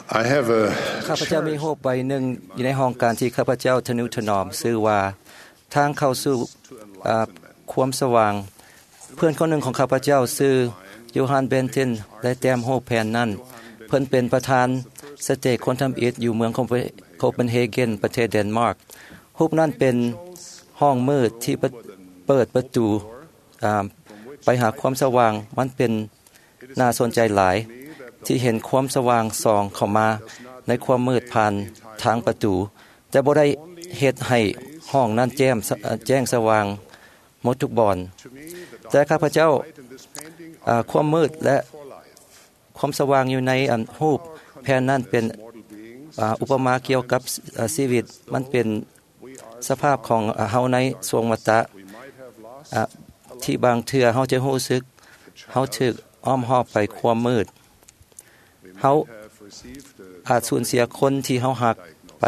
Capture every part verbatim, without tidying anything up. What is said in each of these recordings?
I have a ข้าพเจ้ามีโฮปใบหนึ่งอยู่ในห้องการที่ข้าพเจ้าทนุถนอมชื่อว่าทางเข้าสู่ความสว่างเพื่อนคนหนึ่งของข้าพเจ้าชื่อโยฮันเบนเทนและแต้มโฮปแพนนั้นเพิ่นเป็นประธานสเตจคนทำอิฐอยู่เมืองโคเปนเฮเกนประเทศเดนมาร์กรูปนั้นเป็นห้องมืดที่เปิดประตูไปหาความสว่างมันเป็นน่าสนใจหลายที่เห็นความสว่างส่องเข้ามาในความมืดผ่านทางประตูแต่บ่ได้เฮ็ดให้ห้องนั้นแจ้งแจ้งสว่างหมดทุกบอนแต่ข้าพเจ้าความมืดและความสว่างอยู่ในรูปแผ่นนั้นเป็นอุปมาเกี่ยวกับชีวิตมันเป็นสภาพของเฮาในสวงวัฏฏะที่บางเทื่อเฮาจะรู้สึกเฮาถูกอ้อมหอบไปความมืดเฮาอาจสูญเสียคนที่เฮารักไป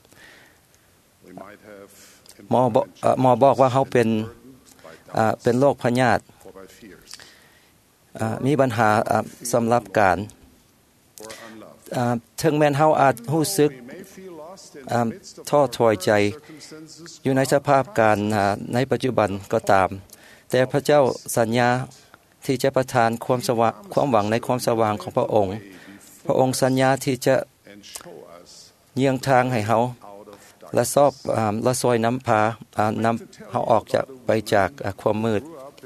หมอบอกหมอบอกว่าเฮาเป็นเป็นโรคพยาธิมีปัญหาสำหรับการถึงแม้นเฮาอาจรู้สึกท้อถอยใจอยู่ในสภาพการในปัจจุบันก็ตามแต่พระเจ้าสัญญาที่จะประทานความสว่างความหวังในความสว่างของพระองค์พระองค์สัญญาที่จะเยียงทางให้เฮาและซอบและซอยน้ำพานำเฮาออกจากไปจากความมืด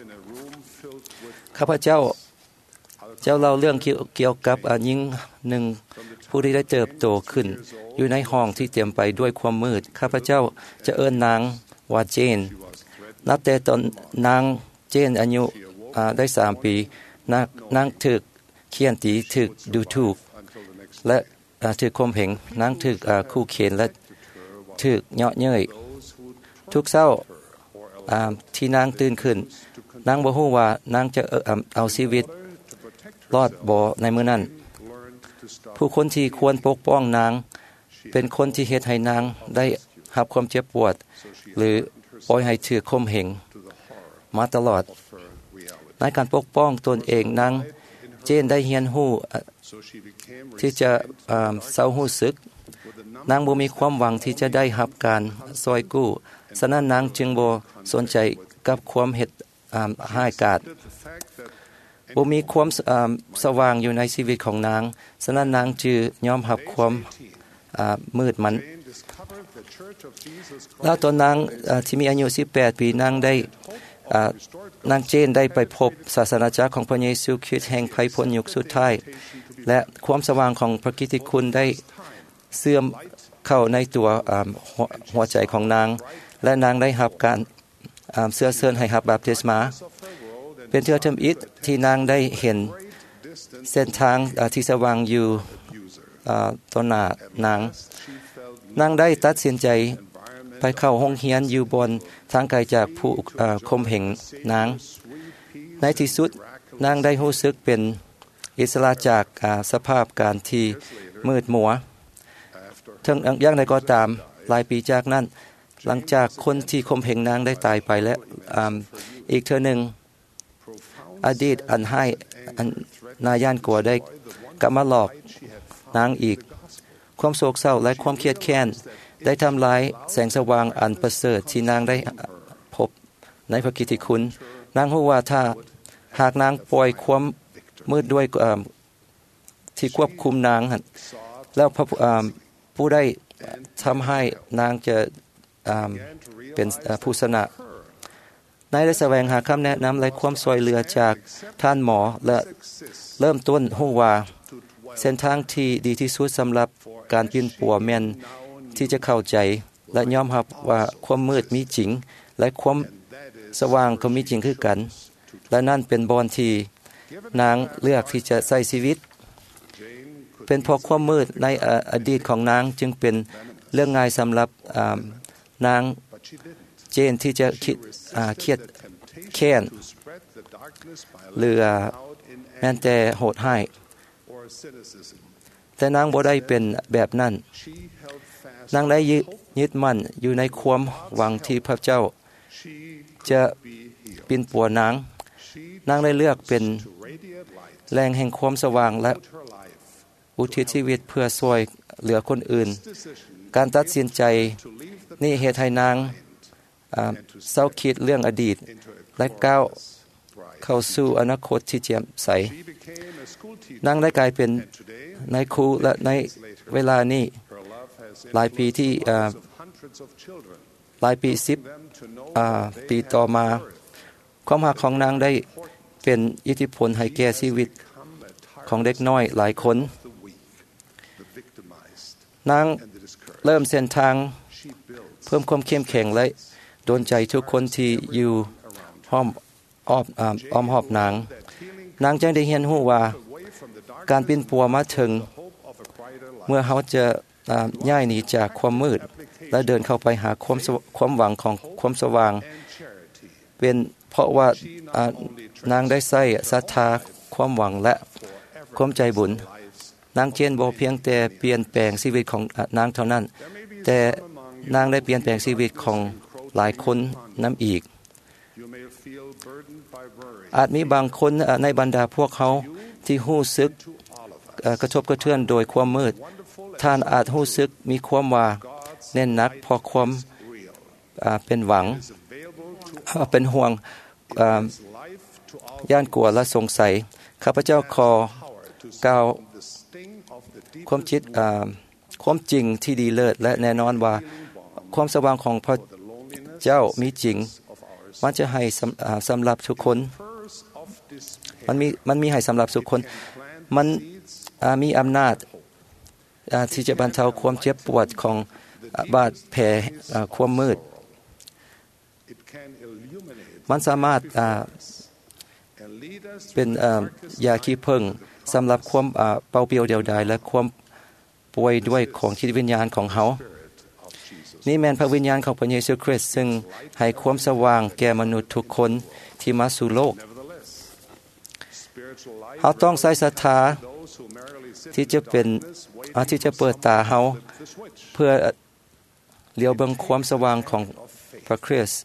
ข้าพเจ้าเจ้าเล่าเรื่องเกี่ยวกับหญิงหนึ่งผู้ที่ได้เติบโตขึ้นอยู่ในห้องที่เต็มไปด้วยความมืดข้าพเจ้าจะเอิ้นนางว่าเจนนับแต่ตอนนางเจนอายุได้สามปีนางนางถูกเคี่ยนตีถูกดูถูกและถูกข่มเหงนางถูกคู่เข็นและถูกเยาะเย้ยทุกเช้าที่นางตื่นขึ้นนางบ่ฮู้ว่านางจะเอาชีวิตรอดบ่ในมื้อนั้นผู้คนที่ควรปกป้องนางเป็นคนที่เฮ็ดให้นางได้รับความเจ็บปวดหรือปล่อยให้ถูกข่มเหงมาตลอดในการปกป้องตนเองนางเจนได้เรียนรู้ที่จะเศร้ารู้สึกนางบ่มีความหวังที่จะได้รับการซอยกู้ฉะนั้นนางจึงบ่สนใจกับความเฮ็ดร้ายกาจบ่มีความสว่างอยู่ในชีวิตของนางฉะนั้นนางจึงยอมรับความมืดมันแล้วตอนนางที่มีอายุสิบแปดปีนางได้นางเจนได้ไปพบศาสนาจักรของพระเยซูคริสต์แห่งภัยพ้นยุคสุดท้ายและความสว่างของพระกิตติคุณได้เสื่อมเข้าในตัวหัวใจของนางและนางได้รับการเสื้อเชิญให้รับบัพติศมาเป็นเทื่อทำอิฐที่นางได้เห็นเส้นทางที่สว่างอยู่ต่อหน้านางนางได้ตัดสินใจไปเข้าห้องเรียนอยู่บนทางไกลจากผู้ข่มเหงนางในที่สุดนางได้รู้สึกเป็นอิสระจากสภาพการที่มืดมัวทั้งอย่างใดก็ตามหลายปีจากนั้นหลังจากคนที่ข่มเหงนางได้ตายไปและอีกเทื่อหนึ่งอดีตอันให้อันน่าย่านกลัวได้กลับมาหลอกนางอีกความโศกเศร้าและความเครียดแค้นได้ทำลายแสงสว่างอันประเสริฐที่นางได้พบในพระกิตติคุณนางรู้ว่าถ้าหากนางปล่อยความมืดด้วยที่ควบคุมนางแล้วผู้ได้ทำให้นางจะเป็นผู้ชนะนายได้แสวงหาคำแนะนำและความช่วยเหลือจากท่านหมอและเริ่มต้นรู้ว่าเส้นทางที่ดีที่สุดสำหรับการปีนปัวแม่นที่จะเข้าใจและยอมรับว่าความมืดมีจริงและความสว่างก็มีจริงคือกันและนั่นเป็นบอนที่นางเลือกที่จะใช้ชีวิตเป็นเพราะความมืดในอดีตของนางจึงเป็นเรื่องง่ายสำหรับนางเจนที่จะคิดเครียดแค้นหรือแม้แต่โหดร้ายแต่นางบ่ได้เป็นแบบนั้นนางได้ยึดมั่นอยู่ในความหวังที่พระเจ้าจะปินปัวนางนางได้เลือกเป็นแรงแห่งความสว่างและ ออุทิศชีวิตเพื่อช่วยเหลือคนอื่นการตัดสินใจนี่เหตุให้นางเศร้าคิดเรื่องอดีตและก้าวเข้าสู่อนาคตที่แจ่มใสนางได้กลายเป็นนายครูและในเวลานี้หลายปีที่หลายปีสิบปีต่อมาความรักของนางได้เป็นอิทธิพลให้แก่ชีวิตของเด็กน้อยหลายคนนางเริ่มเส้นทางเพิ่มความเข้มแข็งและโดนใจทุกคนที่อยู่ห้อมอ้อมอ้อมหอบนางนางจึงได้เรียนรู้ว่าการปีนปัวมาถึงเมื่อเขาจะย้ายหนีจากความมืดและเดินเข้าไปหาความความหวังของความสว่างเป็นเพราะว่านางได้ใส่ศรัทธาความหวังและความใจบุญนางเจนบ่เพียงแต่เปลี่ยนแปลงชีวิตของนางเท่านั้นแต่นางได้เปลี่ยนแปลงชีวิตของหลายคนนำอีกอาจมีบางคนในบรรดาพวกเขาที่รู้สึกกระทบกระเทือนโดยความมืดท่านอาจรู้สึกมีความว่าแน่นหนักเพราะความเป็นหวังเป็นห่วงย่านกลัวและสงสัยข้าพเจ้าขอกล่าวความจิตความจริงที่ดีเลิศและแน่นอนว่าความสว่างของพระเจ้ามีจริงมันจะให้สำหรับทุกคนมันมีมันมีให้สำหรับทุกคนมันมีอำนาจที่จะบรรเทาความเจ็บปวดของบาดแผลความมืดมันสามารถเป็นยาขี้ผึ้งสำหรับความเป่าเปลี่ยวเดียวดายและความป่วยด้วยของจิตวิญญาณของเขานี่แม่นพระวิญญาณของพระเยซูคริสต์ซึ่งให้ความสว่างแก่มนุษย์ทุกคนที่มาสู่โลกเขาต้องใส่ศรัทธาที่จะเป็นที่จะเปิดตาเขาเพื่อเลี้ยวเบิ่งความสว่างของพระคริสต์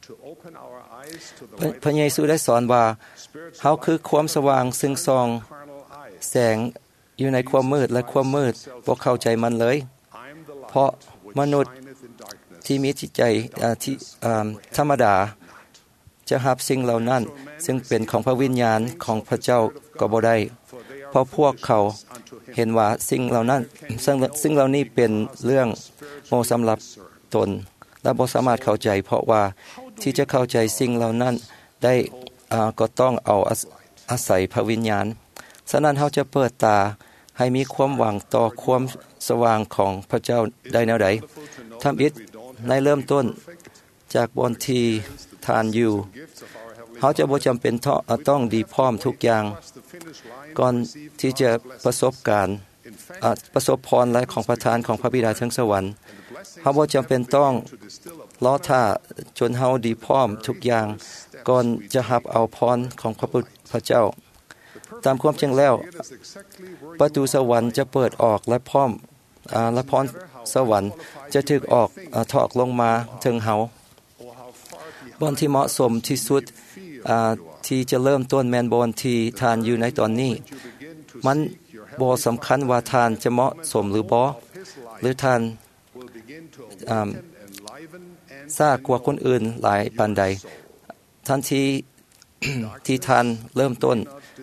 พระเยซูได้สอนว่าเขาคือความสว่างซึ่งส่องแสงอยู่ในความมืดและความมืดบ่เข้าใจมันเลยเพราะมนุษย์ที่มีจิตใจที่ธรรมดาจะรับสิ่งเหล่านั้นซึ่งเป็นของพระวิญญาณของพระเจ้าก็บ่ได้เพราะพวกเขาเห็นว่าสิ่งเหล่านั้นซึ่งเหล่านี้เป็นเรื่องโมสำหรับตนและบ่สามารถเข้าใจเพราะว่าที่จะเข้าใจสิ่งเหล่านั้นได้ก็ต้องเอาอาศัยพระวิญญาณฉะนั้นเขาจะเปิดตาให้มีความหวังต่อความสว่างของพระเจ้าได้แนวใดทำอิฐในเริ่มต้นจากบนที่ทานอยู่เขาจะบ่จำเป็นต้องดีพร้อมทุกอย่างก่อนที่จะประสบการณ์ประสบพรและของประทานของพระบิดาทั้งสวรรค์เขาบ่จำเป็นต้องรอท่าจนเฮาดีพร้อมทุกอย่างก่อนจะรับเอาพรของพระพุทธเจ้าตามความจริงแล้วประตูสวรรค์จะเปิดออกและพร้อมและพรสวรรค์จะถูกออกถอกลงมาถึงเฮาบนที่เหมาะสมที่สุดที่จะเริ่มต้นแมนบนที่ทานอยู่ในตอนนี้มันบ่สำคัญว่าทานจะเหมาะสมหรือบ่หรือทานซากว่าคนอื่นหลายปานใดทันทีที่ทานเริ่มต้น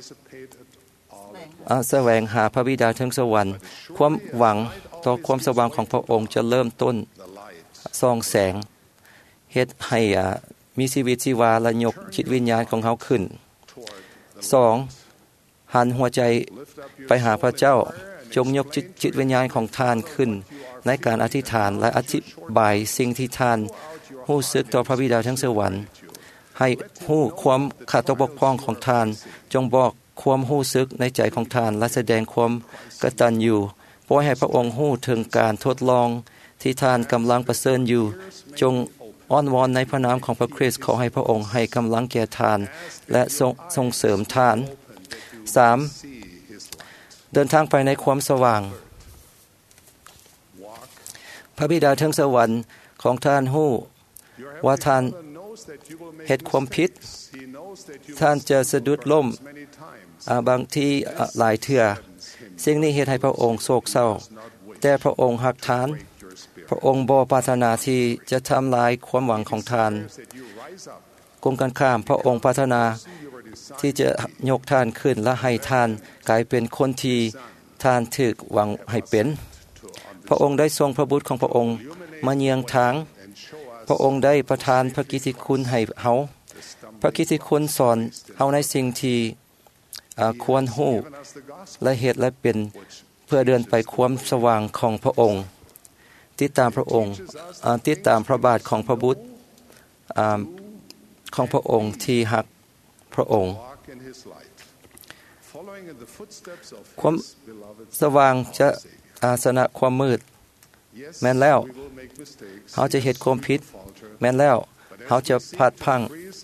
แสวงหาพระบิดาทั้งสวรรค์ความหวังต่อความสว่างของพระองค์จะเริ่มต้นส่องแสงเฮ็ดให้มีชีวิตชีวาและยกจิตวิญญาณของเขาขึ้นสองหันหัวใจไปหาพระเจ้าจงยกจิตวิญญาณของท่านขึ้นในการอธิษฐานและอธิบายสิ่งที่ท่านรู้สึกต่อพระบิดาทั้งสวรรค์ให้รู้ความขาดตกบกพร่องของท่านจงบอกความรู้สึกในใจของท่านและแสดงความกตัญญูปล่อยให้พระองค์รู้ถึงการทดลองที่ท่านกำลังประเสริญอยู่จงอ้อนวอนในพระนามของพระคริสต์ขอให้พระองค์ให้กำลังแก่ท่านและส่งเสริมท่านสามเดินทางไปในความสว่างพระบิดาทั้งสวรรค์ของท่านรู้ว่าท่านเฮ็ดความผิดท่านจะสะดุดล้มบางทีหลายเทื่อสิ่งนี้เฮ็ดให้พระองค์โศกเศร้าแต่พระองค์หักทานพระองค์บ่ปรารถนาที่จะทำลายความหวังของทานกงกันข้ามพระองค์ปรารถนาที่จะยกทานขึ้นและให้ทานกลายเป็นคนที่ทานถึกหวังให้เป็นพระองค์ได้ทรงพระบุตรของพระองค์มาเยียงทางพระองค์ได้ประทานพระกิตติคุณให้เฮาพระกิตติคุณสอนเฮาในสิ่งที่ควรรู้และเหตุและเป็นเพื่อเดินไปความสว่างของพระองค์ติดตามพระองค์ติดตามพระบาทของพระบุตรของพระองค์ที่หักพระองค์ความสว่างจะอาสนะความมืดแม้นแล้วเขาจะเฮ็ดความผิดแม้นแล้วเขาจะพลาดพลั้ง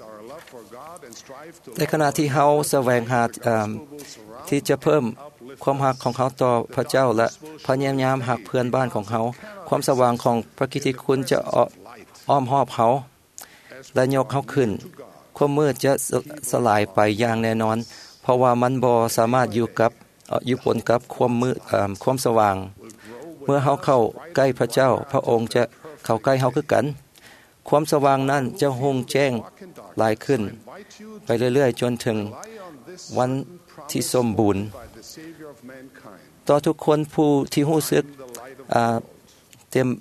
ในขณะที่เขาแสวงหาที่จะเพิ่มความหักของเขาต่อพระเจ้าและพยายามหักเพื่อนบ้านของเขาความสว่างของพระกิตติคุณจะอ้อมหอบเขาและยกเขาขึ้นความมืดจะสลายไปอย่างแน่นอนเพราะว่ามันบ่สามารถอยู่กับอยู่ปนกับความมืดความสว่างเมื่อเขาเข้าใกล้พระเจ้าพระองค์จะเข้าใกล้เขาคือกันความสว่างนั้นจะหงแจ้งหลายขึ้นไปเรื่อยๆจนถึงวันที่สมบูรณ์ต่อทุกคนผู้ที่รู้สึกเต็ม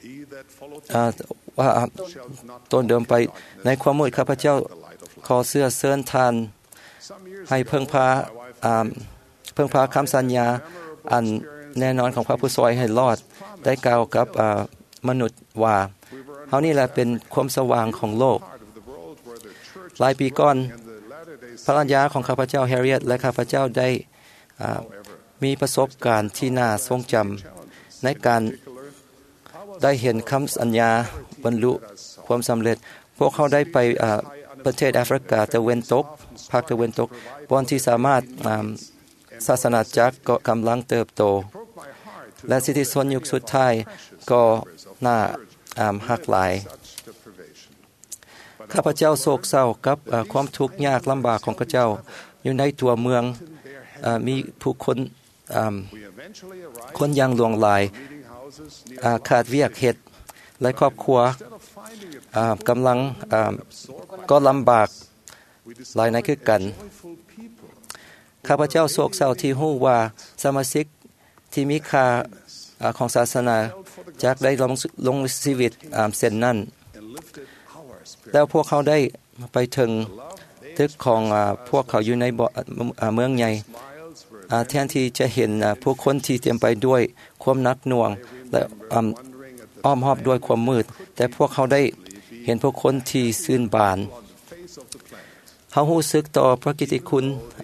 ว่าตนเดิมไปในความมืดข้าพเจ้าขอเสื้อเสื้อทานให้เพิ่งพาเพิ่งพาคำสัญญาอันแน่นอนของพระผู้ช่วยให้รอดได้กล่าวกับมนุษย์ว่าเฮานี่แหละเป็นความสว่างของโลกหลายปีก่อนภรรยาของข้าพเจ้าแฮร์ริเอตและข้าพเจ้าได้มีประสบการณ์ที่น่าทรงจำในการได้เห็นคำสัญญาบรรลุความสำเร็จพวกเขาได้ไปประเทศแอฟริกาตะวันตกภาคตะวันตกบอนที่สามารถศาสนาจักรก็กำลังเติบโตและสิทธิชนยุคสุดท้ายก็น่าหักหลายข้าพเจ้าโศกเศร้ากับความทุกข์ยากลำบากของข้าพเจ้าอยู่ในตัวเมืองมีผู้คนคนยังหลวงหลายขาดเวียกเฮ็ดและครอบครัวกำลังก็ลำบากหลายในคือกันข้าพเจ้าโศกเศร้าที่รู้ว่าสมาชิกที่มีค่าของศาสนาจากได้ลงลงชีวิตเส้นนั้นแล้วพวกเขาได้ไปถึงตึกของพวกเขาอยู่ในเมืองใหญ่แทนที่จะเห็นผู้คนที่เต็มไปด้วยความหนักหน่วงและอ้อมหอบด้วยความมืดแต่พวกเขาได้เห็นผู้คนที่ซื่นบานเขารู้สึกต่อพระกิตติคุณ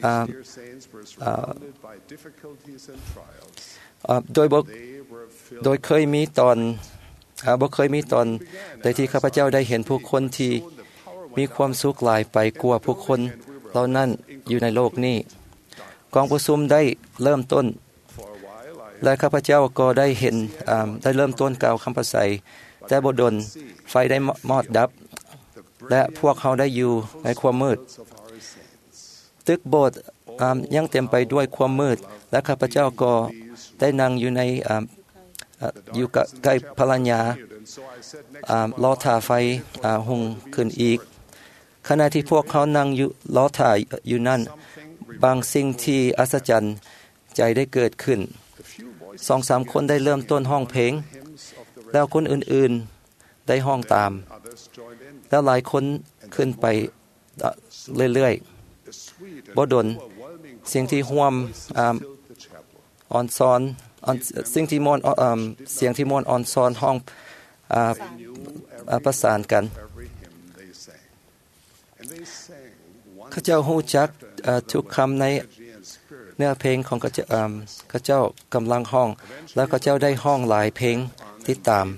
โดยโดยเคยมีตอนบ่เคยมีตอนใดที่ข้าพเจ้าได้เห็นผู้คนที่มีความสุขหลายไปกว่าผู้คนเหล่านั้นอยู่ในโลกนี้กองประชุมได้เริ่มต้นและข้าพเจ้าก็ได้เห็นได้เริ่มต้นกล่าวคำประสัยแต่บ่ดลไฟได้มอดดับและพวกเขาได้อยู่ในความมืดตึกโบสถ์ยังเต็มไปด้วยความมืดและข้าพเจ้าก็ได้นั่งอยู่ในอยู่ใกล้ภรรยารอท่าไฟหุงขึ้นอีกขณะที่พวกเขานั่งอยู่รอท่าอยู่นั่นบางสิ่งที่อัศจรรย์ใจได้เกิดขึ้นสองสามคนได้เริ่มต้นห้องเพลงแล้วคนอื่นๆได้ห้องตามแล้วหลายคนขึ้นไปเรื่อยๆบ่ดลสิ่งที่ห่วมอ่อนซ้อนสิ่งที่มอนเสียงที่มอนอ่อนซ้อนห้องประสานกันข้าเจ้าฮู้จักทุกคำในเนื้อเพลงของข้าเจ้าข้าเจ้ากำลังห้องแล้วข้าเจ้าได้ห้องหลายเพลงติดตาม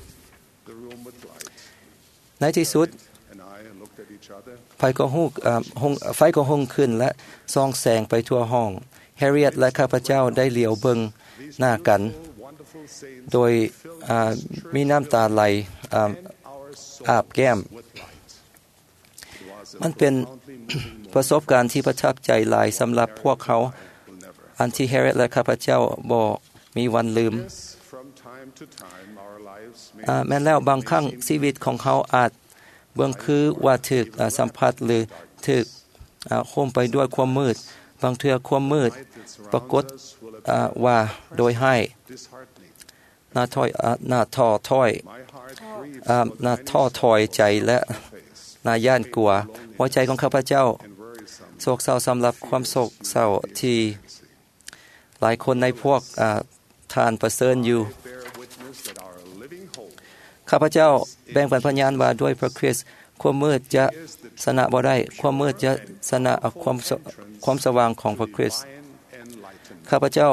ในที่สุดไฟก็ฮู้ไฟก็หุ่งขึ้นและส่องแสงไปทั่วห้องแฮร์ริเอตและข้าพเจ้าได้เหลียวเบิ่งหน้ากันโดยมีน้ำตาไหลอาบแก้มมันเป็นประสบการณ์ที่ประทับใจหลายสำหรับพวกเขาอันที่เฮโรดและข้าพเจ้าบ่มีวันลืมแม้แล้วบางครั้งชีวิตของเขาอาจเบื้องคือว่าถูกสัมผัสหรือถูกห่มไปด้วยความมืดบางเทื่อความมืดปรากฏว่าโดยให้น่าถอยน่าท้อถอยน่าท้อถอยใจและน่าย่านกลัวหัวใจของข้าพเจ้าโศกเศร้าสำหรับความโศกเศร้าที่หลายคนในพวกทานประเสริญอยู่ข้าพเจ้าแบ่งปันพยานว่าด้วยพระคริสต์ความมืดจะชนะบ่ได้ความมืดจะชนะความความสว่างของพระคริสต์ข้าพเจ้า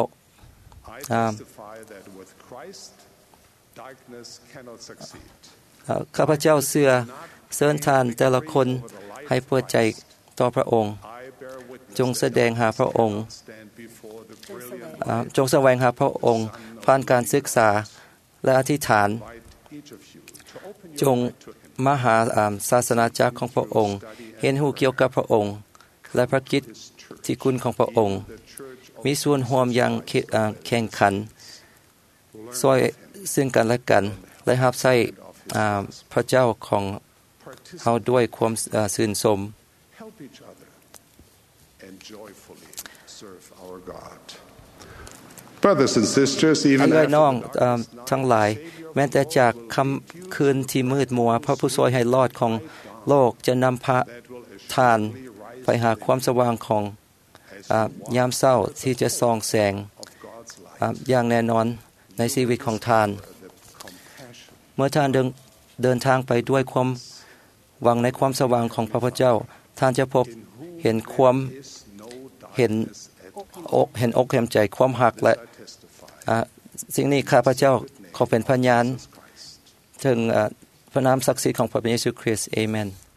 ข้าพเจ้าเชื่อเชิญทานแต่ละคนให้เปิดใจต่อพระองค์จงแสดงหาพระองค์จงแสวงหาพระองค์ผ่านการศึกษาและอธิษฐานจงมาหาศาสนาจักรของพระองค์เห็นหูเกี่ยวกับพระองค์และพระกิตติคุณของพระองค์มีส่วนร่วมอย่างแข่งขันช่วยซึ่งกันและกันและรับใช้พระเจ้าของเฮาด้วยความชื่นชม Brothers and sisters, even พี่น้องทั้งหลายแม้แต่จากค่ำคืนที่มืดมัวพระผู้ช่วยให้รอดของโลกจะนำพระทานไปหาความสว่างของยามเช้าที่จะส่องแสงอย่างแน่นอนในชีวิตของทานเมื่อท่านเดินทางไปด้วยความหวังในความสว่างของพระพุทธเจ้าท่านจะพบเห็นความเห็นอกเห็นอกเห็นใจความหักและสิ่งนี้ข้าพเจ้าขอเป็นพยานถึงพระนามศักดิ์สิทธิ์ของพระเยซูคริสต์อาเมน